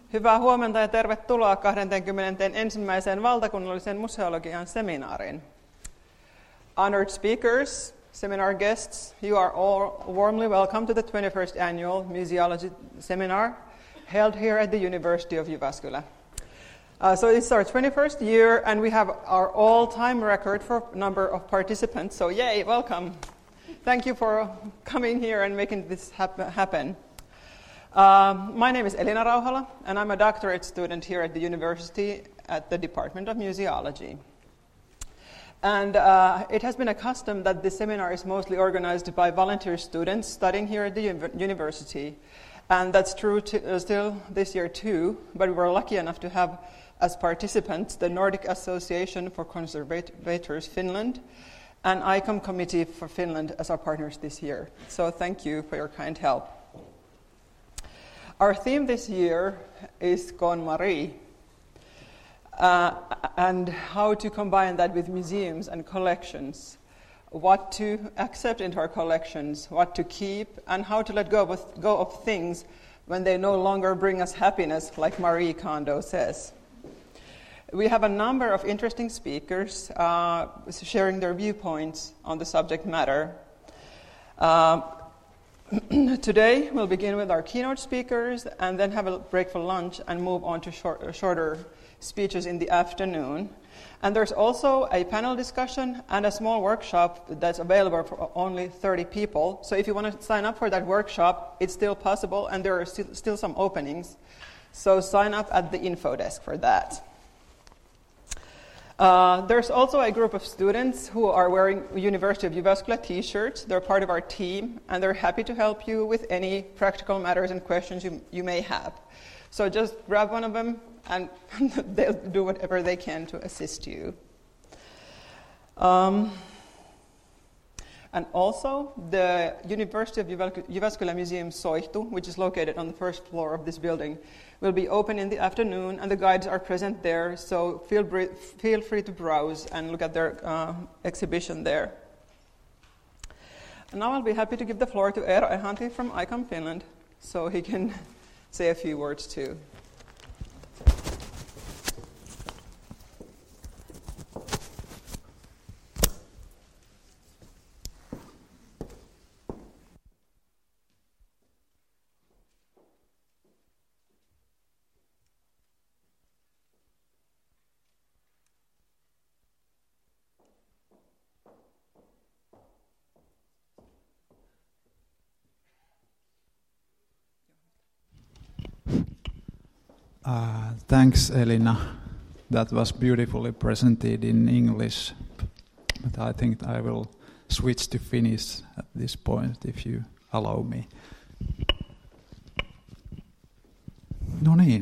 Hyvää huomenta ja tervetuloa 21. valtakunnallisen museologian seminaariin. Honored speakers, seminar guests, you are all warmly welcome to the 21st annual Museology Seminar held here at the University of Jyväskylä. So it's our 21st year and we have our all-time record for number of participants, so yay, welcome. Thank you for coming here and making this happen. My name is Elina Rauhala, and I'm a doctorate student here at the university at the Department of Museology. And it has been a custom that this seminar is mostly organized by volunteer students studying here at the university. And that's true still this year too, but we were lucky enough to have as participants the Nordic Association for Conservators Finland and ICOM Committee for Finland as our partners this year. So thank you for your kind help. Our theme this year is KonMari, and how to combine that with museums and collections, what to accept into our collections, what to keep, and how to let go of things when they no longer bring us happiness, like Marie Kondo says. We have a number of interesting speakers sharing their viewpoints on the subject matter. Today, we'll begin with our keynote speakers and then have a break for lunch and move on to shorter speeches in the afternoon. And there's also a panel discussion and a small workshop that's available for only 30 people. So if you want to sign up for that workshop, it's still possible and there are still some openings. So sign up at the info desk for that. There's also a group of students who are wearing University of Jyväskylä t-shirts. They're part of our team, and they're happy to help you with any practical matters and questions you may have. So just grab one of them, and they'll do whatever they can to assist you. And also, the University of Jyväskylä Museum Soihtu, which is located on the first floor of this building, will be open in the afternoon, and the guides are present there, so feel free to browse and look at their exhibition there. And now I'll be happy to give the floor to Eero Ehanti from ICOM Finland, so he can say a few words too. Thanks, Elina. That was beautifully presented in English, but I think I will switch to Finnish at this point, if you allow me. No niin.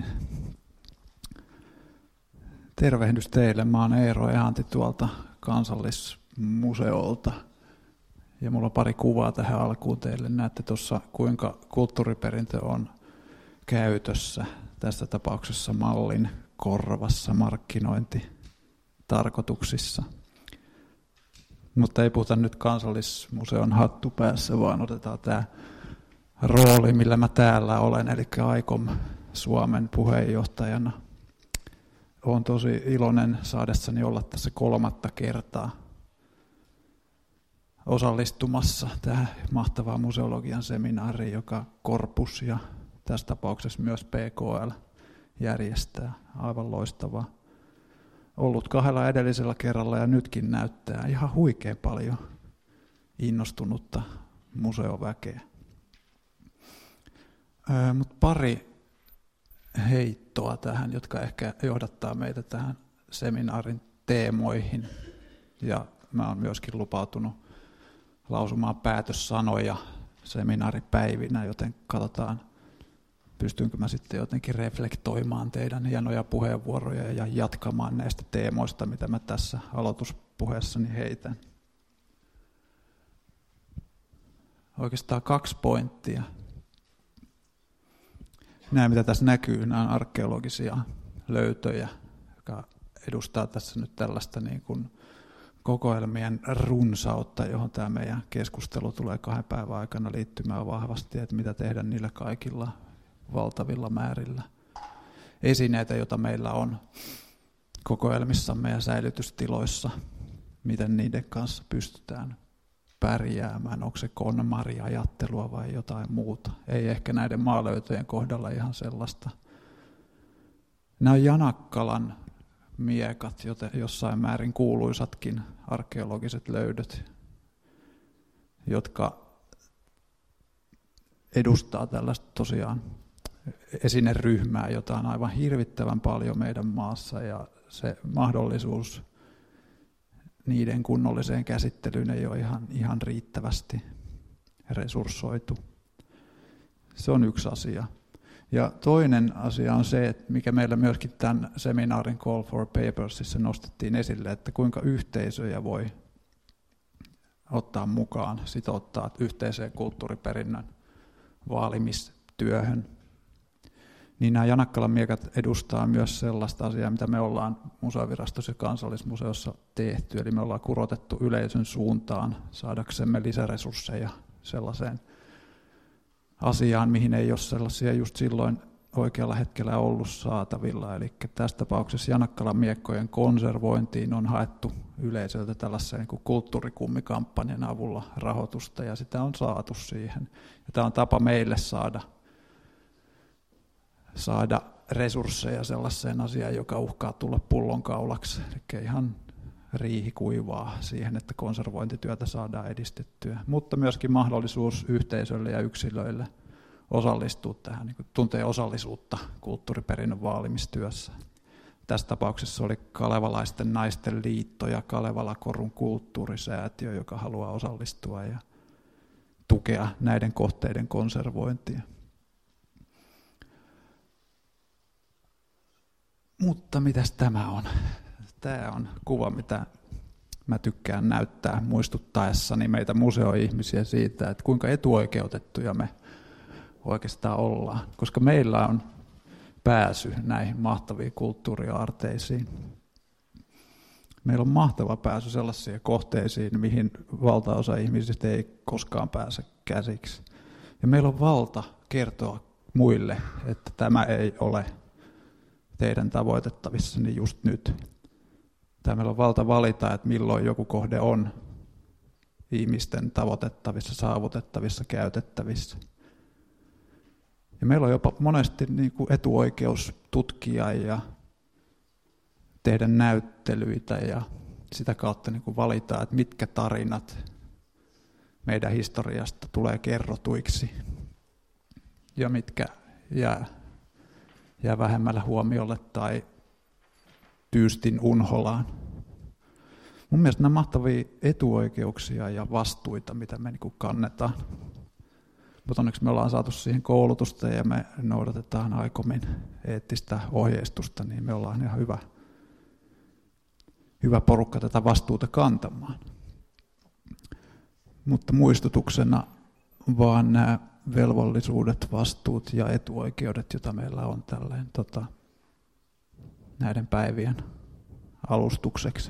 Tervehdys teille. Mä oon Eero Ehanti tuolta Kansallismuseolta. Ja mulla on pari kuvaa tähän alkuun teille. Näette tuossa, kuinka kulttuuriperintö on käytössä. Tässä tapauksessa mallin korvassa markkinointitarkoituksissa. Mutta ei puhuta nyt Kansallismuseon hattu päässä, vaan otetaan tämä rooli, millä mä täällä olen, eli ICOM Suomen puheenjohtajana. Olen tosi iloinen saadessani olla tässä 3. kertaa osallistumassa tähän mahtavaan museologian seminaariin, joka Corpus ja tässä tapauksessa myös PKL järjestää. Aivan loistavaa. Ollut 2 edellisellä kerralla ja nytkin näyttää ihan huikein paljon innostunutta museoväkeä. Mutta pari heittoa tähän, jotka ehkä johdattaa meitä tähän seminaarin teemoihin. Ja mä oon myöskin lupautunut lausumaan päätössanoja seminaaripäivinä, joten katsotaan, pystynkö mä sitten jotenkin reflektoimaan teidän hienoja puheenvuoroja ja jatkamaan näistä teemoista, mitä mä tässä aloituspuheessani heitän. Oikeastaan 2 pointtia. Nämä, mitä tässä näkyy, nämä on arkeologisia löytöjä, joka edustaa tässä nyt tällaista niin kuin kokoelmien runsautta, johon tämä meidän keskustelu tulee 2 päivän aikana liittymään vahvasti, että mitä tehdä niillä kaikilla valtavilla määrillä. esineitä, joita meillä on kokoelmissamme ja säilytystiloissa, miten niiden kanssa pystytään pärjäämään, onko se KonMari-ajattelua vai jotain muuta. Ei ehkä näiden maalöytöjen kohdalla ihan sellaista. Nämä on Janakkalan miekat, jossain määrin kuuluisatkin arkeologiset löydöt, jotka edustaa tällaista tosiaan esineryhmää, jota on aivan hirvittävän paljon meidän maassa, ja se mahdollisuus niiden kunnolliseen käsittelyyn ei ole ihan riittävästi resurssoitu. Se on yksi asia. Ja toinen asia on se, että mikä meillä myöskin tämän seminaarin Call for Papersissa nostettiin esille, että kuinka yhteisöjä voi ottaa mukaan, sitouttaa yhteiseen kulttuuriperinnön vaalimistyöhön. Niin nämä Janakkalan miekat edustaa myös sellaista asiaa, mitä me ollaan Museovirastossa ja Kansallismuseossa tehty. Eli me ollaan kurotettu yleisön suuntaan saadaksemme lisäresursseja sellaiseen asiaan, mihin ei ole sellaisia just silloin oikealla hetkellä ollut saatavilla. Eli tässä tapauksessa Janakkalan miekkojen konservointiin on haettu yleisöltä tällaisen niin kuin kulttuurikummikampanjan avulla rahoitusta, ja sitä on saatu siihen. Ja tämä on tapa meille saada resursseja sellaiseen asiaan, joka uhkaa tulla pullonkaulaksi. Eli ihan riihikuivaa siihen, että konservointityötä saadaan edistettyä. Mutta myöskin mahdollisuus yhteisölle ja yksilöille osallistua tähän, niin kuin tuntee osallisuutta kulttuuriperinnön vaalimistyössä. Tässä tapauksessa oli Kalevalaisten naisten liitto ja Kalevala-korun kulttuurisäätiö, joka haluaa osallistua ja tukea näiden kohteiden konservointia. Mutta mitäs tämä on? Tämä on kuva, mitä mä tykkään näyttää muistuttaessani meitä museoihmisiä siitä, että kuinka etuoikeutettuja me oikeastaan ollaan, koska meillä on pääsy näihin mahtaviin kulttuuriaarteisiin. Meillä on mahtava pääsy sellaisiin kohteisiin, mihin valtaosa ihmisistä ei koskaan pääse käsiksi. Ja meillä on valta kertoa muille, että tämä ei ole teidän tavoitettavissanne just nyt. Meillä on valta valita, että milloin joku kohde on ihmisten tavoitettavissa, saavutettavissa, käytettävissä. Ja meillä on jopa monesti niin kuin etuoikeus tutkia ja tehdä näyttelyitä ja sitä kautta niin kuin valita, että mitkä tarinat meidän historiasta tulee kerrotuiksi ja mitkä jää vähemmällä huomiolle tai tyystin unholaan. Mun mielestä nämä mahtavia etuoikeuksia ja vastuita, mitä me niin kannetaan. Mutta onneksi me ollaan saatu siihen koulutusta ja me noudatetaan aikomin eettistä ohjeistusta, niin me ollaan ihan hyvä porukka tätä vastuuta kantamaan. Mutta muistutuksena vaan nämä velvollisuudet, vastuut ja etuoikeudet, joita meillä on tälleen näiden päivien alustukseksi.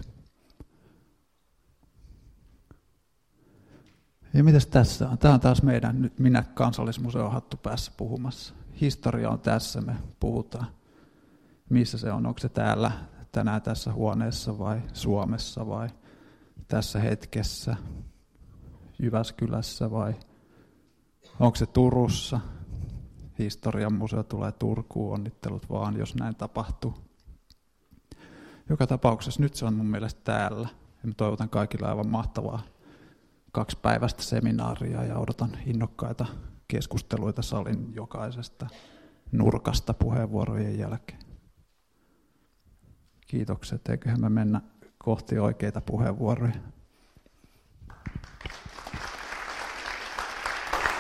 Ja mitäs tässä on? Tämä on taas nyt minä Kansallismuseon hattu päässä puhumassa. Historia on tässä, me puhutaan. Missä se on? Onko se täällä tänään tässä huoneessa vai Suomessa vai tässä hetkessä Jyväskylässä vai onko se Turussa? Historian museo tulee Turkuun, onnittelut vaan, jos näin tapahtuu. Joka tapauksessa nyt se on mun mielestä täällä. Ja mä toivotan kaikille aivan mahtavaa 2-päiväistä seminaaria ja odotan innokkaita keskusteluita salin jokaisesta nurkasta puheenvuorojen jälkeen. Kiitokset, eiköhän me mennä kohti oikeita puheenvuoroja.